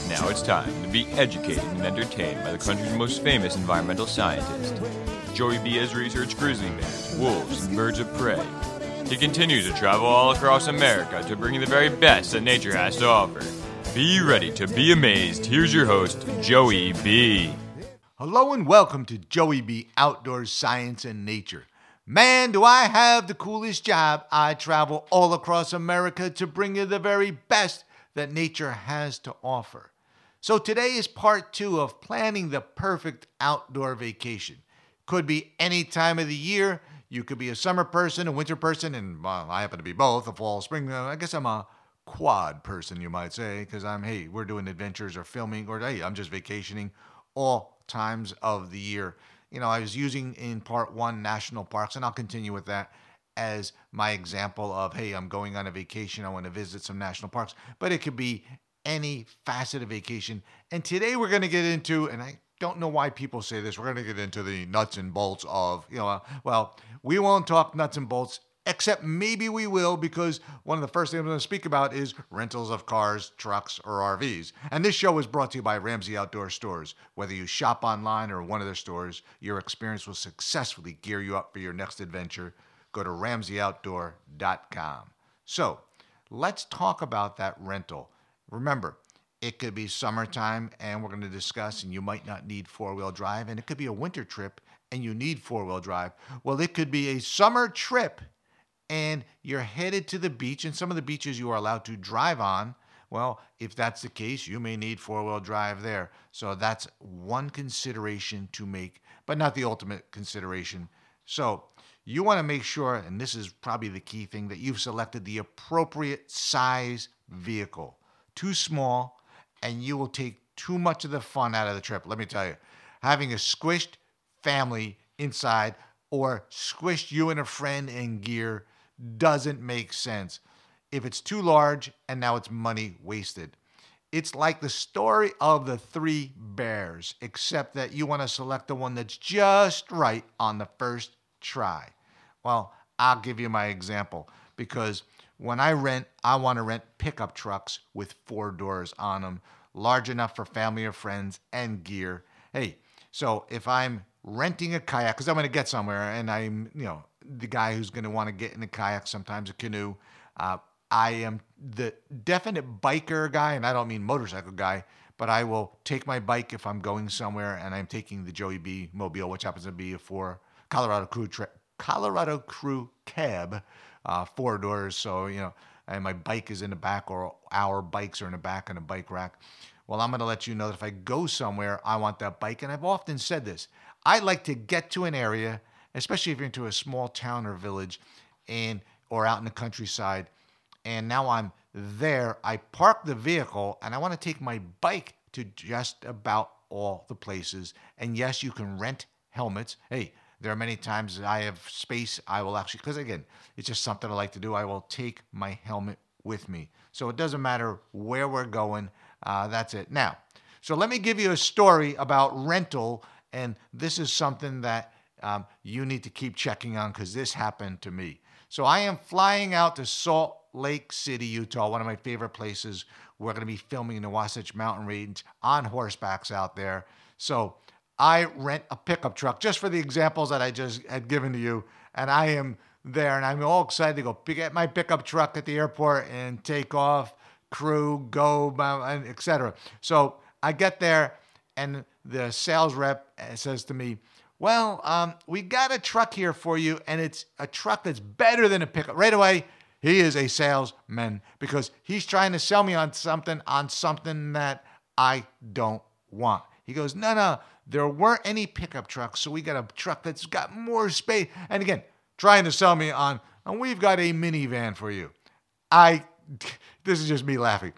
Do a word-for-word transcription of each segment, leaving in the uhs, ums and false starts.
Now it's time to be educated and entertained by the country's most famous environmental scientist. Joey B has researched grizzly bears, wolves, and birds of prey. He continues to travel all across America to bring you the very best that nature has to offer. Be ready to be amazed. Here's your host, Joey B. Hello and welcome to Joey B. Outdoors Science and Nature. Man, do I have the coolest job. I travel all across America to bring you the very best that nature has to offer. So today is part two of planning the perfect outdoor vacation. Could be any time of the year. You could be a summer person, a winter person, and well, I happen to be both, a fall, spring. I guess I'm a quad person, you might say, because I'm, hey, we're doing adventures or filming, or hey, I'm just vacationing all times of the year. You know, I was using in part one national parks, and I'll continue with that as my example of, hey, I'm going on a vacation. I want to visit some national parks, but it could be any facet of vacation. And today we're going to get into, and I don't know why people say this, we're going to get into the nuts and bolts of, you know, uh, well, we won't talk nuts and bolts, except maybe we will, because one of the first things I'm going to speak about is rentals of cars, trucks, or R Vs. And this show is brought to you by Ramsey Outdoor Stores. Whether you shop online or one of their stores, your experience will successfully gear you up for your next adventure. Go to ramsey outdoor dot com. So let's talk about that rental. Remember, it could be summertime, and we're going to discuss, and you might not need four-wheel drive, and it could be a winter trip, and you need four-wheel drive. Well, it could be a summer trip, and you're headed to the beach, and some of the beaches you are allowed to drive on. Well, if that's the case, you may need four-wheel drive there. So that's one consideration to make, but not the ultimate consideration. So you want to make sure, and this is probably the key thing, that you've selected the appropriate size vehicle. Too small, and you will take too much of the fun out of the trip. Let me tell you, having a squished family inside or squished you and a friend in gear doesn't make sense. If it's too large, and now it's money wasted. It's like the story of the three bears, except that you want to select the one that's just right on the first try. Well, I'll give you my example, because when I rent, I want to rent pickup trucks with four doors on them, large enough for family or friends and gear. Hey, so if I'm renting a kayak, because I'm going to get somewhere, and I'm, you know, the guy who's going to want to get in a kayak, sometimes a canoe. Uh, I am the definite biker guy, and I don't mean motorcycle guy, but I will take my bike if I'm going somewhere, and I'm taking the Joey B Mobile, which happens to be a four Colorado Crew tra- Colorado Crew cab, uh, four doors. So, you know, and my bike is in the back, or our bikes are in the back in a bike rack. Well, I'm going to let you know that if I go somewhere, I want that bike. And I've often said this. I like to get to an area, especially if you're into a small town or village, and or out in the countryside, and now I'm there. I park the vehicle, and I want to take my bike to just about all the places. And yes, you can rent helmets. Hey, there are many times that I have space. I will actually, because again, it's just something I like to do. I will take my helmet with me. So it doesn't matter where we're going. Uh, that's it. Now, so let me give you a story about rental. And this is something that um, you need to keep checking on, because this happened to me. So I am flying out to Salt Lake City, Utah, one of my favorite places. We're going to be filming in the Wasatch Mountain Range on horsebacks out there. So I rent a pickup truck, just for the examples that I just had given to you. And I am there, and I'm all excited to go pick up my pickup truck at the airport and take off, crew, go, et cetera. So I get there, and the sales rep says to me, well, um, we got a truck here for you, and it's a truck that's better than a pickup. Right away, he is a salesman, because he's trying to sell me on something, on something that I don't want. He goes, no, no, there weren't any pickup trucks, so we got a truck that's got more space. And again, trying to sell me on, and we've got a minivan for you. I, this is just me laughing.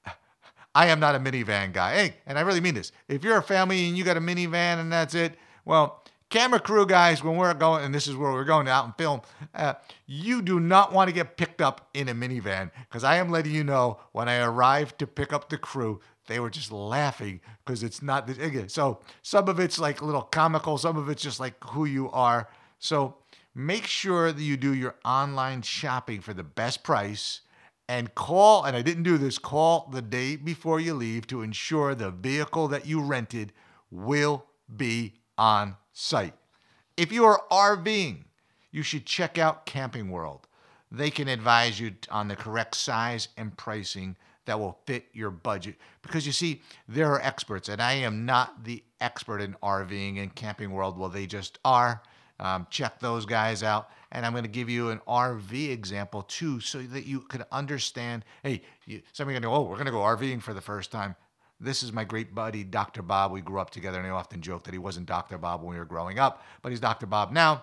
I am not a minivan guy. Hey, and I really mean this. If you're a family and you got a minivan and that's it, well, camera crew guys, when we're going, and this is where we're going out and film, uh, you do not want to get picked up in a minivan, because I am letting you know, when I arrived to pick up the crew, they were just laughing, because it's not this. Again, so some of it's like a little comical, some of it's just like who you are. So make sure that you do your online shopping for the best price, And call, and I didn't do this, call the day before you leave to ensure the vehicle that you rented will be on site. If you are RVing, you should check out Camping World. They can advise you on the correct size and pricing that will fit your budget. Because you see, there are experts, and I am not the expert in RVing and Camping World. Well, they just are. Um, check those guys out. And I'm going to give you an R V example too, so that you could understand, hey, you, some of you are going to go, oh, we're going to go RVing for the first time. This is my great buddy, Doctor Bob. We grew up together, and I often joke that he wasn't Doctor Bob when we were growing up, but he's Doctor Bob now.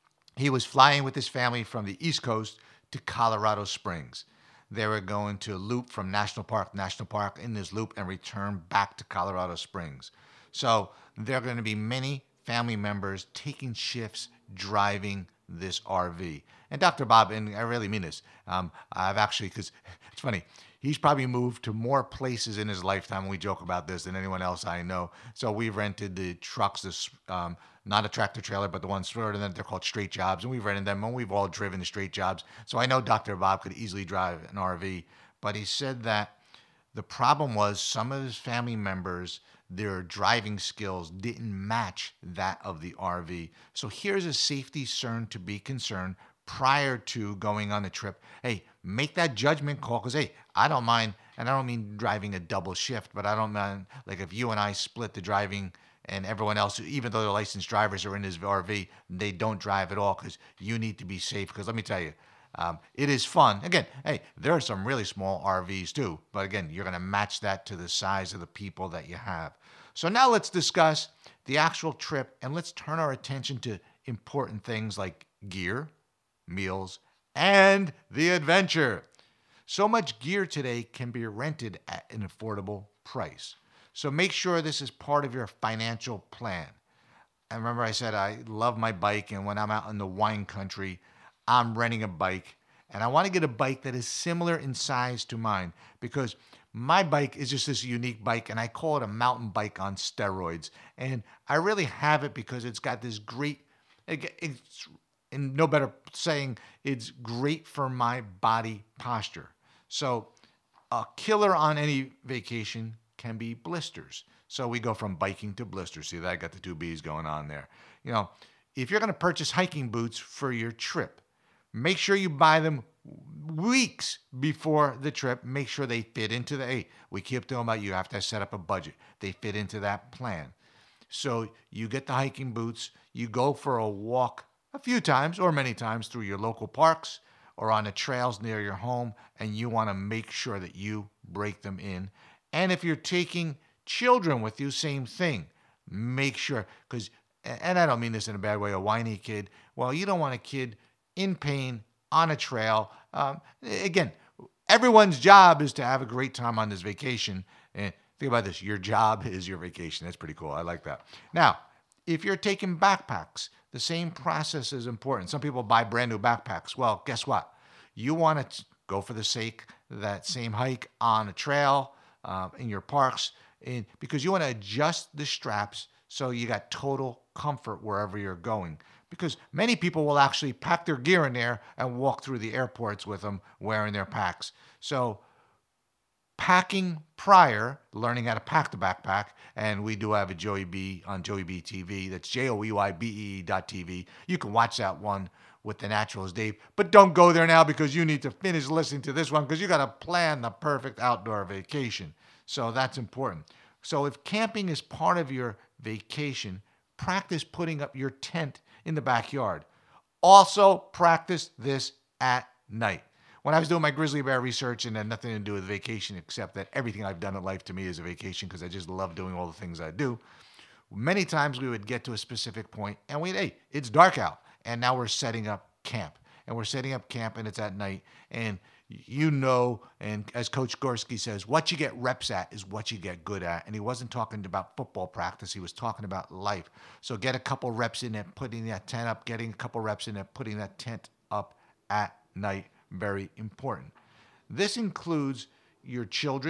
He was flying with his family from the East Coast to Colorado Springs. They were going to loop from National Park to National Park in this loop and return back to Colorado Springs. So there are going to be many family members taking shifts driving this R V. And Doctor Bob, and I really mean this, um, I've actually, because it's funny, he's probably moved to more places in his lifetime, and we joke about this, than anyone else I know. So we've rented the trucks, this um, not a tractor trailer, but the ones sort of, they're called straight jobs, and we've rented them, and we've all driven the straight jobs. So I know Doctor Bob could easily drive an R V, but he said that the problem was some of his family members, their driving skills didn't match that of the R V. So here's a safety concern to be concerned prior to going on the trip. Hey, make that judgment call, because, hey, I don't mind, and I don't mean driving a double shift, but I don't mind, like if you and I split the driving and everyone else, even though the licensed drivers are in this R V, they don't drive at all, because you need to be safe. Because let me tell you, Um, it is fun. Again, hey, there are some really small R Vs too, but again, you're going to match that to the size of the people that you have. So now let's discuss the actual trip, and let's turn our attention to important things like gear, meals, and the adventure. So much gear today can be rented at an affordable price. So make sure this is part of your financial plan. And remember I said I love my bike, and when I'm out in the wine country, I'm renting a bike, and I want to get a bike that is similar in size to mine, because my bike is just this unique bike, and I call it a mountain bike on steroids. And I really have it because it's got this great, it's, and no better saying, it's great for my body posture. So a killer on any vacation can be blisters. So we go from biking to blisters. See that? I got the two B's going on there. You know, if you're going to purchase hiking boots for your trip, make sure you buy them weeks before the trip. Make sure they fit into the, hey, we keep talking about you have to set up a budget. They fit into that plan. So you get the hiking boots, you go for a walk a few times or many times through your local parks or on the trails near your home, and you want to make sure that you break them in. And if you're taking children with you, same thing. Make sure, because, and I don't mean this in a bad way, a whiny kid. Well, you don't want a kid in pain on a trail. Um, again, everyone's job is to have a great time on this vacation. And think about this, your job is your vacation. That's pretty cool. I like that. Now, if you're taking backpacks, the same process is important. Some people buy brand new backpacks. Well, guess what? You want to go for the sake of that same hike on a trail, uh, in your parks, in, because you want to adjust the straps so you got total comfort wherever you're going. Because many people will actually pack their gear in there and walk through the airports with them wearing their packs. So packing prior, learning how to pack the backpack, and we do have a Joey B on Joey B T V. That's J O E Y B E E dot T V. You can watch that one with the Naturals Dave. But don't go there now, because you need to finish listening to this one, because you got to plan the perfect outdoor vacation. So that's important. So if camping is part of your vacation, practice putting up your tent in the backyard. Also, practice this at night. When I was doing my grizzly bear research, and had nothing to do with vacation, except that everything I've done in life to me is a vacation, because I just love doing all the things I do. Many times we would get to a specific point and we'd, hey, it's dark out, and now we're setting up camp. And we're setting up camp, and it's at night. And you know, and as Coach Gorski says, what you get reps at is what you get good at. And he wasn't talking about football practice. He was talking about life. So get a couple reps in at putting that tent up, getting a couple reps in at putting that tent up at night. Very important. This includes your children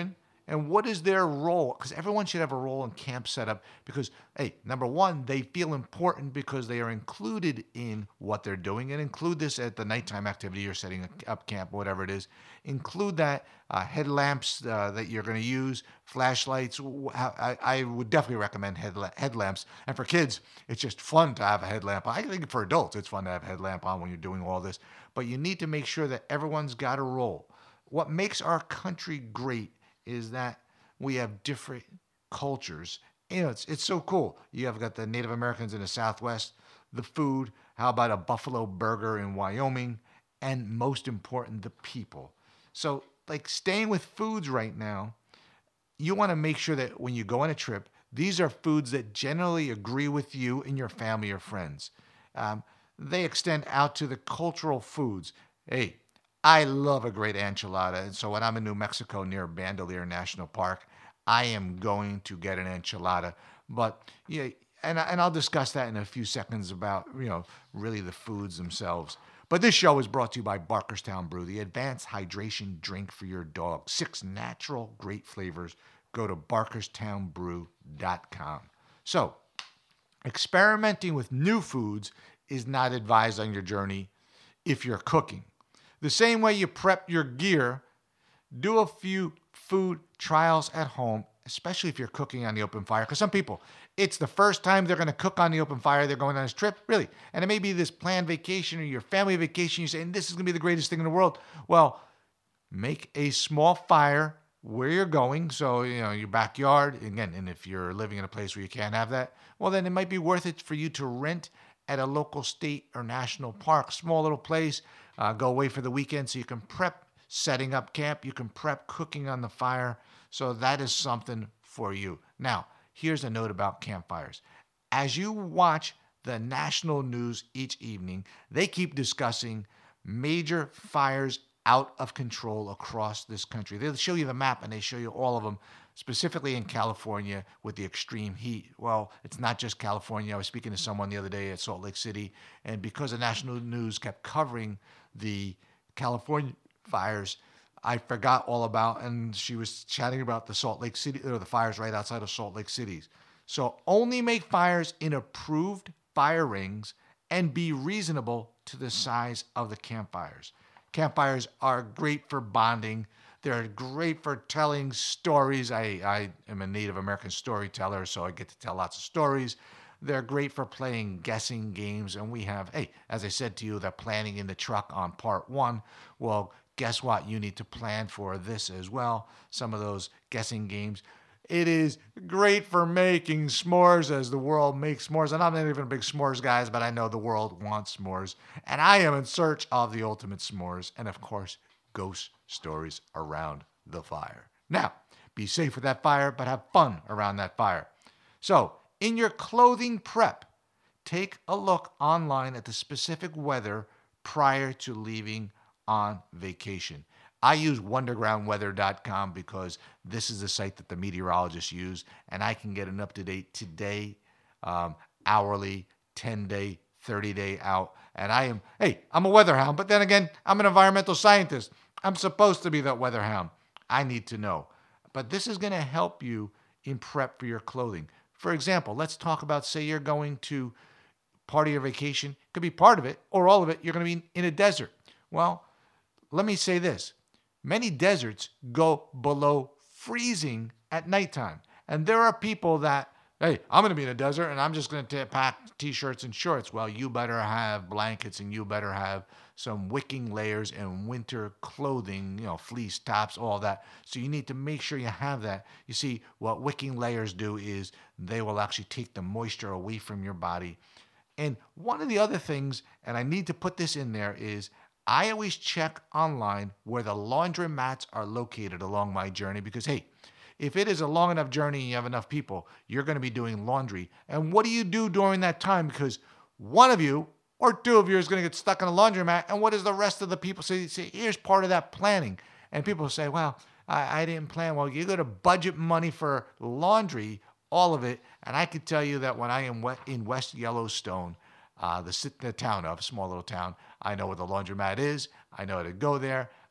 And what is their role? Because everyone should have a role in camp setup because, hey, number one, they feel important because they are included in what they're doing, and include this at the nighttime activity you're setting up camp, whatever it is. Include that, uh, headlamps uh, that you're going to use, flashlights. I, I would definitely recommend headla- headlamps. And for kids, it's just fun to have a headlamp on. I think for adults, it's fun to have a headlamp on when you're doing all this. But you need to make sure that everyone's got a role. What makes our country great is that we have different cultures. You know, it's it's so cool. You have got the Native Americans in the Southwest, the food. How about a buffalo burger in Wyoming? And most important, the people. So, like staying with foods right now, you want to make sure that when you go on a trip, these are foods that generally agree with you and your family or friends. Um, they extend out to the cultural foods. Hey, I love a great enchilada. And so when I'm in New Mexico near Bandelier National Park, I am going to get an enchilada. But yeah, and, and I'll discuss that in a few seconds about, you know, really the foods themselves. But this show is brought to you by Barkerstown Brew, the advanced hydration drink for your dog. Six natural, great flavors. Go to barkerstown brew dot com. So, experimenting with new foods is not advised on your journey if you're cooking. The same way you prep your gear, do a few food trials at home, especially if you're cooking on the open fire. Because some people, it's the first time they're going to cook on the open fire. They're going on this trip, really. And it may be this planned vacation or your family vacation. You say, and this is going to be the greatest thing in the world. Well, make a small fire where you're going. So, you know, your backyard. Again, and if you're living in a place where you can't have that, well, then it might be worth it for you to rent at a local state or national park, small little place. Uh, go away for the weekend so you can prep setting up camp. You can prep cooking on the fire. So that is something for you. Now, here's a note about campfires. As you watch the national news each evening, they keep discussing major fires out of control across this country. They'll show you the map and they show you all of them, specifically in California with the extreme heat. Well, it's not just California. I was speaking to someone the other day at Salt Lake City, and because the national news kept covering the California fires, I forgot all about, and she was chatting about the Salt Lake City, or the fires right outside of Salt Lake City. So only make fires in approved fire rings and be reasonable to the size of the campfires. Campfires are great for bonding. They're great for telling stories. I, I am a Native American storyteller, so I get to tell lots of stories. They're great for playing guessing games. And we have, hey, as I said to you, the planning in the truck on part one. Well, guess what? You need to plan for this as well. Some of those guessing games. It is great for making s'mores as the world makes s'mores. And I'm not even a big s'mores guy, but I know the world wants s'mores. And I am in search of the ultimate s'mores. And of course, ghost stories around the fire. Now, be safe with that fire, but have fun around that fire. So, in your clothing prep, take a look online at the specific weather prior to leaving on vacation. I use wonderground weather dot com because this is the site that the meteorologists use, and I can get an up-to-date today, um, hourly, ten-day, thirty-day out. And I am, hey, I'm a weather hound, but then again, I'm an environmental scientist. I'm supposed to be that weather hound. I need to know. But this is going to help you in prep for your clothing. For example, let's talk about, say you're going to part of your vacation. It could be part of it or all of it. You're going to be in a desert. Well, let me say this. Many deserts go below freezing at nighttime. And there are people that, hey, I'm going to be in a desert and I'm just going to pack t-shirts and shorts. Well, you better have blankets and you better have some wicking layers and winter clothing, you know, fleece tops, all that. So you need to make sure you have that. You see, what wicking layers do is they will actually take the moisture away from your body. And one of the other things, and I need to put this in there, is I always check online where the laundromats are located along my journey because, hey, if it is a long enough journey and you have enough people, you're going to be doing laundry. And what do you do during that time? Because one of you or two of you is going to get stuck in a laundromat, and what is the rest of the people? So you say, here's part of that planning. And people say, well, I, I didn't plan. Well, you got to budget money for laundry, all of it. And I can tell you that when I am in West Yellowstone, uh, the, the town of, a small little town, I know where the laundromat is. I know how to go there.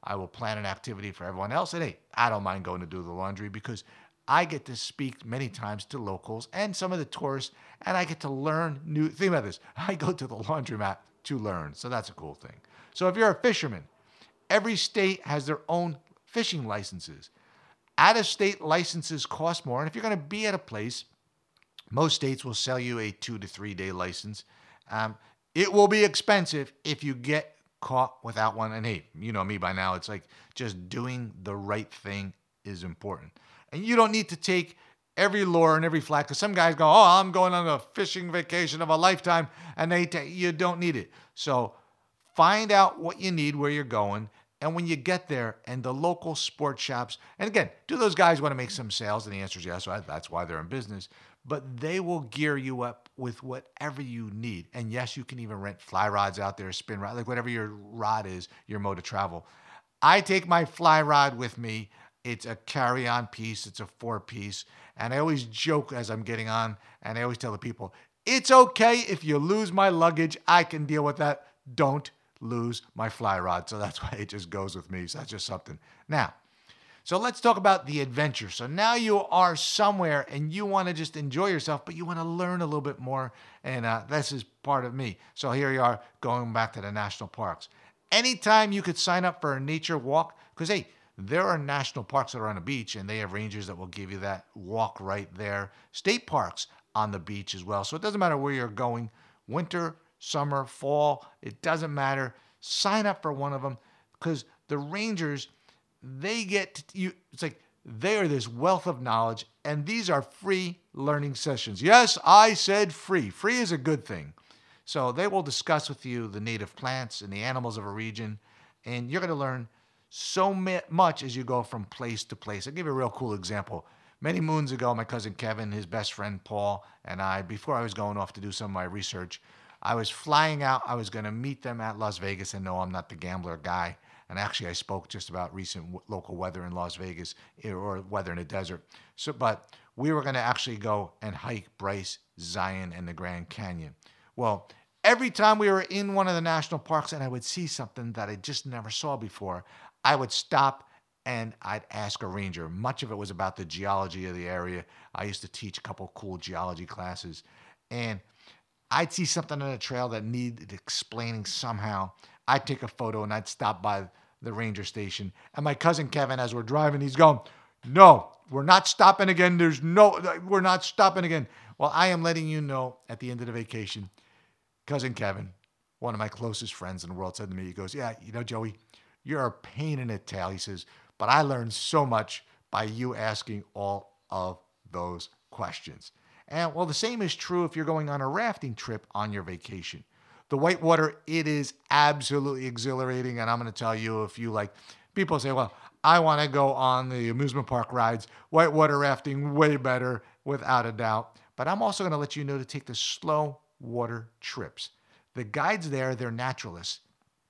I will plan an activity for everyone else. And hey, I don't mind going to do the laundry because I get to speak many times to locals and some of the tourists, and I get to learn new. Think about this. I go to the laundromat to learn. So that's a cool thing. So if you're a fisherman, every state has their own fishing licenses. Out-of-state licenses cost more. And if you're going to be at a place, most states will sell you a two to three day license. Um, it will be expensive if you get caught without one. And hey, you know me by now. It's like just doing the right thing is important. And you don't need to take every lure and every flag, because some guys go, oh, I'm going on a fishing vacation of a lifetime, and they t- you don't need it. So find out what you need, where you're going, and when you get there, and the local sports shops, and again, do those guys want to make some sales? And the answer is yes, so that's why they're in business. But they will gear you up with whatever you need. And yes, you can even rent fly rods out there, spin rod, like whatever your rod is, your mode of travel. I take my fly rod with me. It's a carry-on piece. It's a four-piece. And I always joke as I'm getting on, and I always tell the people, it's okay if you lose my luggage. I can deal with that. Don't lose my fly rod. So that's why it just goes with me. So that's just something. Now, so let's talk about the adventure. So now you are somewhere, and you want to just enjoy yourself, but you want to learn a little bit more. And uh, this is part of me. So here you are going back to the national parks. Anytime you could sign up for a nature walk, because, hey, there are national parks that are on the beach, and they have rangers that will give you that walk right there. State parks on the beach as well. So it doesn't matter where you're going, winter, summer, fall, it doesn't matter. Sign up for one of them, because the rangers, they get to, you. It's like they are this wealth of knowledge, and these are free learning sessions. Yes, I said free. Free is a good thing. So they will discuss with you the native plants and the animals of a region, and you're going to learn so much as you go from place to place. I'll give you a real cool example. Many moons ago, my cousin Kevin, his best friend Paul, and I, before I was going off to do some of my research, I was flying out. I was going to meet them at Las Vegas, and no, I'm not the gambler guy. And actually, I spoke just about recent w- local weather in Las Vegas, or weather in the desert. So, but we were going to actually go and hike Bryce, Zion, and the Grand Canyon. Well, every time we were in one of the national parks and I would see something that I just never saw before, I would stop and I'd ask a ranger. Much of it was about the geology of the area. I used to teach a couple cool geology classes. And I'd see something on the trail that needed explaining somehow. I'd take a photo and I'd stop by the ranger station. And my cousin Kevin, as we're driving, he's going, no, we're not stopping again. There's no, we're not stopping again. Well, I am letting you know at the end of the vacation, cousin Kevin, one of my closest friends in the world, said to me, he goes, yeah, you know, Joey, you're a pain in the tail. He says, but I learned so much by you asking all of those questions. And well, the same is true if you're going on a rafting trip on your vacation. The whitewater, it is absolutely exhilarating. And I'm going to tell you, if you like, people say, well, I want to go on the amusement park rides. Whitewater rafting, way better, without a doubt. But I'm also going to let you know to take the slow water trips. The guides there, they're naturalists.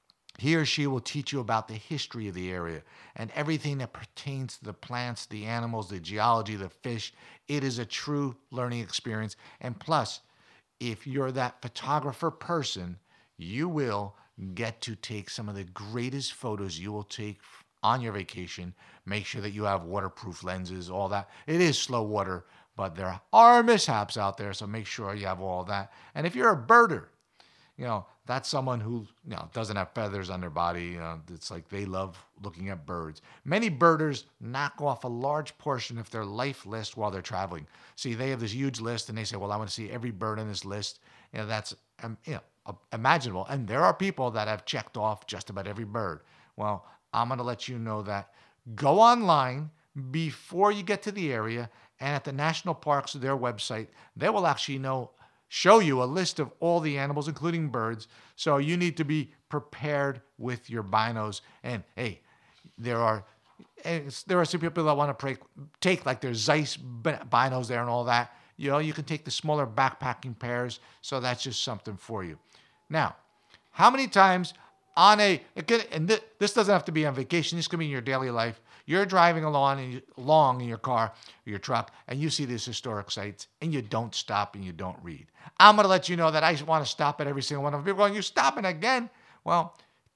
He or she will teach you about the history of the area and everything that pertains to the plants, the animals, the geology, the fish. It is a true learning experience. And plus, if you're that photographer person, you will get to take some of the greatest photos you will take on your vacation. Make sure that you have waterproof lenses, all that. It is slow water, but there are mishaps out there, so make sure you have all that. And if you're a birder, you know, that's someone who, you know, doesn't have feathers on their body. You know, it's like they love looking at birds. Many birders knock off a large portion of their life list while they're traveling. See, they have this huge list, and they say, well, I want to see every bird on this list. You know, that's um, you know, imaginable. And there are people that have checked off just about every bird. Well, I'm going to let you know that. Go online before you get to the area, and at the national parks, their website, they will actually know show you a list of all the animals, including birds. So you need to be prepared with your binos. And hey, there are there are some people that want to take like their Zeiss binos there and all that. You know, you can take the smaller backpacking pairs. So that's just something for you. Now, how many times on a, and this doesn't have to be on vacation, this could be in your daily life. You're driving along, and you, along in your car or your truck, and you see these historic sites, and you don't stop and you don't read. I'm going to let you know that I want to stop at every single one of them. People going, you're stopping again? Well,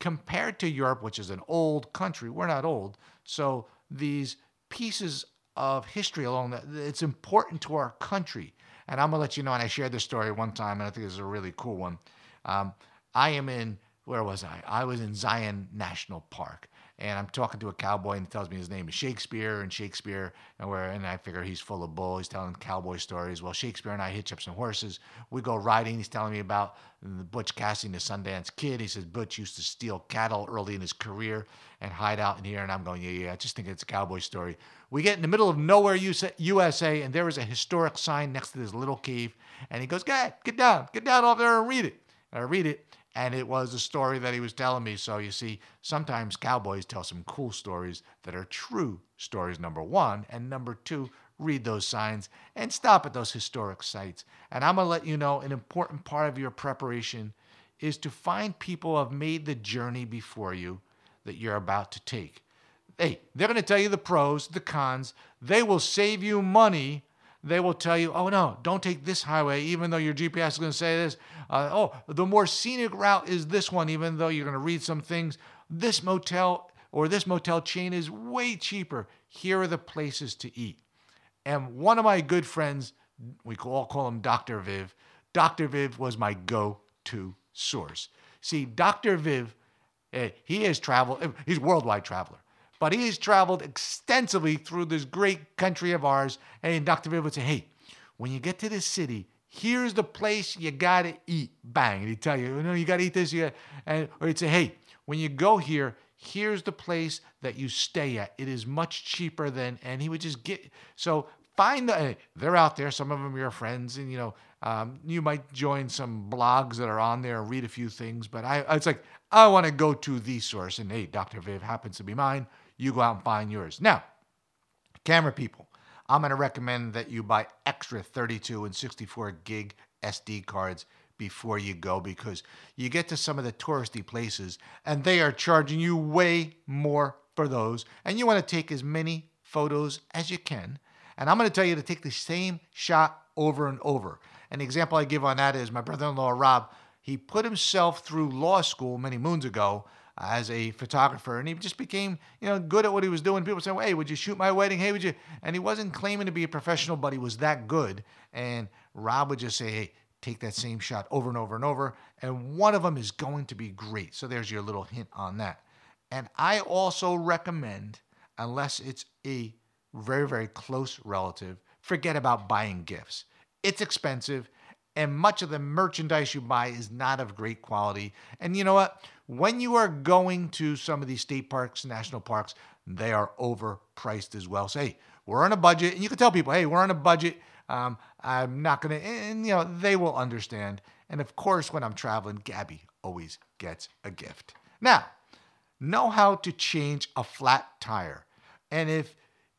compared to Europe, which is an old country, we're not old. So these pieces of history along that, it's important to our country. And I'm going to let you know, and I shared this story one time, and I think this is a really cool one. Um, I am in, where was I? I was in Zion National Park. And I'm talking to a cowboy, and he tells me his name is Shakespeare, and Shakespeare, and where, and I figure he's full of bull. He's telling cowboy stories. Well, Shakespeare and I hitch up some horses. We go riding. He's telling me about Butch Cassidy, the Sundance Kid. He says Butch used to steal cattle early in his career and hide out in here. And I'm going, yeah, yeah, I just think it's a cowboy story. We get in the middle of nowhere, U S A, and there is a historic sign next to this little cave. And he goes, "Get, get down, get down off there and read it." And I read it. And it was a story that he was telling me. So you see, sometimes cowboys tell some cool stories that are true stories, number one. And number two, read those signs and stop at those historic sites. And I'm going to let you know an important part of your preparation is to find people who have made the journey before you that you're about to take. Hey, they're going to tell you the pros, the cons. They will save you money. They will tell you, oh, no, don't take this highway, even though your G P S is going to say this. Uh, oh, the more scenic route is this one, even though you're going to read some things. This motel or this motel chain is way cheaper. Here are the places to eat. And one of my good friends, we all call him Doctor Viv. Doctor Viv was my go-to source. See, Doctor Viv, eh, he has traveled, he's a worldwide traveler. But he has traveled extensively through this great country of ours. And Doctor Viv would say, hey, when you get to this city, here's the place you got to eat. Bang. And he'd tell you, you know, you got to eat this. You gotta, and, or he'd say, hey, when you go here, here's the place that you stay at. It is much cheaper than, and he would just get, so find the, they're out there. Some of them are your friends. And, you know, um, you might join some blogs that are on there and read a few things. But I, it's like, I want to go to the source. And hey, Doctor Viv happens to be mine. You go out and find yours. Now, camera people, I'm going to recommend that you buy extra thirty-two and sixty-four gig S D cards before you go, because you get to some of the touristy places and they are charging you way more for those. And you want to take as many photos as you can. And I'm going to tell you to take the same shot over and over. An example I give on that is my brother-in-law, Rob. He put himself through law school many moons ago as a photographer, and he just became, you know, good at what he was doing. People say, well, hey, would you shoot my wedding? Hey, would you? And he wasn't claiming to be a professional, but he was that good. And Rob would just say, hey, take that same shot over and over and over, and one of them is going to be great. So there's your little hint on that. And I also recommend, unless it's a very, very close relative, forget about buying gifts. It's expensive, and much of the merchandise you buy is not of great quality. And you know what? When you are going to some of these state parks, national parks, they are overpriced as well. So, hey, we're on a budget. And you can tell people, hey, we're on a budget. Um, I'm not going to, and, you know, they will understand. And, of course, when I'm traveling, Gabby always gets a gift. Now, know how to change a flat tire. And if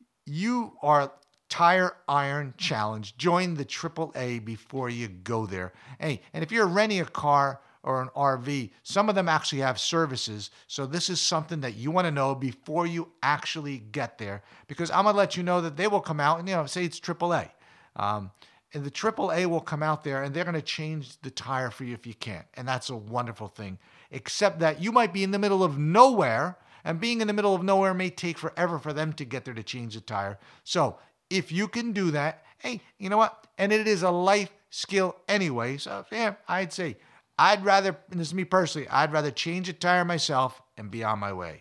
you are Tire Iron Challenge, join the triple A before you go there. Hey, and if you're renting a car or an R V, some of them actually have services. So this is something that you want to know before you actually get there, because I'm going to let you know that they will come out and, you know, say it's triple A. Um, and the triple A will come out there and they're going to change the tire for you if you can't. And that's a wonderful thing, except that you might be in the middle of nowhere, and being in the middle of nowhere may take forever for them to get there to change the tire. So if you can do that, hey, you know what? And it is a life skill anyway. So, yeah, I'd say I'd rather, and this is me personally, I'd rather change a tire myself and be on my way.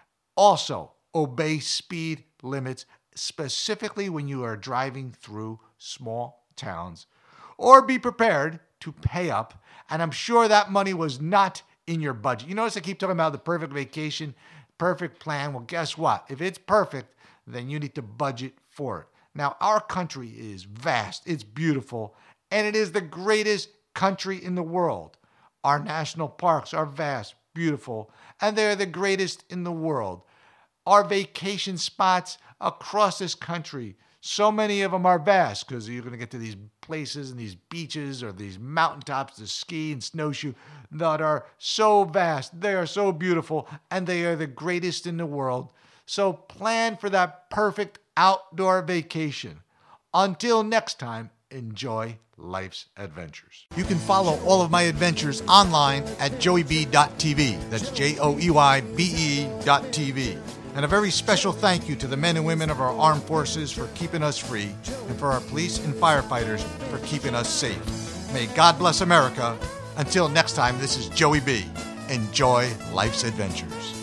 Also, obey speed limits, specifically when you are driving through small towns, or be prepared to pay up. And I'm sure that money was not in your budget. You notice I keep talking about the perfect vacation, perfect plan. Well, guess what? If it's perfect, then you need to budget for it. Now, our country is vast, it's beautiful, and it is the greatest country in the world. Our national parks are vast, beautiful, and they're the greatest in the world. Our vacation spots across this country, so many of them are vast, because you're going to get to these places and these beaches or these mountaintops to ski and snowshoe that are so vast. They are so beautiful, and they are the greatest in the world. So plan for that perfect outdoor vacation. Until next time, enjoy life's adventures. You can follow all of my adventures online at joey b dot t v. That's J O E Y B E dot T V. And a very special thank you to the men and women of our armed forces for keeping us free, and for our police and firefighters for keeping us safe. May God bless America. Until next time, this is Joey B. Enjoy life's adventures.